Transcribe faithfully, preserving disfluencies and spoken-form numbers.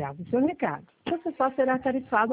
grave o seu recado. Você só será tarifado